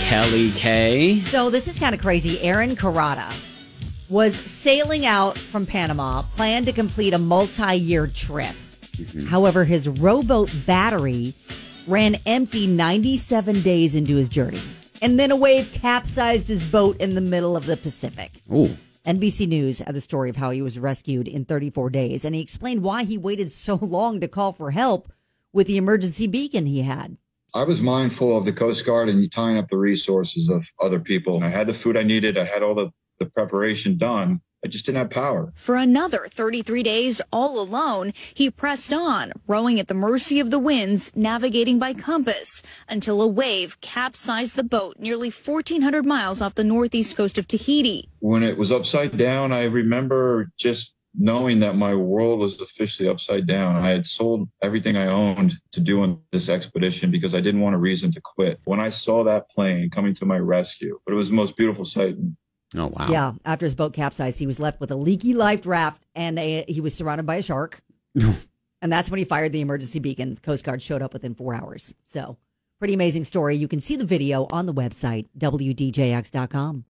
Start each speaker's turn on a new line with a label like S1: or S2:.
S1: Kelly K.
S2: So this is kind of crazy. Aaron Carrata was sailing out from Panama, planned to complete a multi-year trip. However, his rowboat battery ran empty 97 days into his journey. And then a wave capsized his boat in the middle of the Pacific.
S1: Ooh.
S2: NBC News had the story of how he was rescued in 34 days. And he explained why he waited so long to call for help with the emergency beacon he had.
S3: I was mindful of the Coast Guard and tying up the resources of other people. I had the food I needed. I had all the preparation done. I just didn't have power.
S4: For another 33 days all alone, he pressed on, rowing at the mercy of the winds, navigating by compass, until a wave capsized the boat nearly 1,400 miles off the northeast coast of Tahiti.
S3: When it was upside down, I remember just knowing that my world was officially upside down. I had sold everything I owned to do on this expedition because I didn't want a reason to quit. When I saw that plane coming to my rescue, but it was the most beautiful sight.
S1: Oh, wow.
S2: Yeah, after his boat capsized, he was left with a leaky life raft, and he was surrounded by a shark. And that's when he fired the emergency beacon. The Coast Guard showed up within 4 hours. So, pretty amazing story. You can see the video on the website, WDJX.com.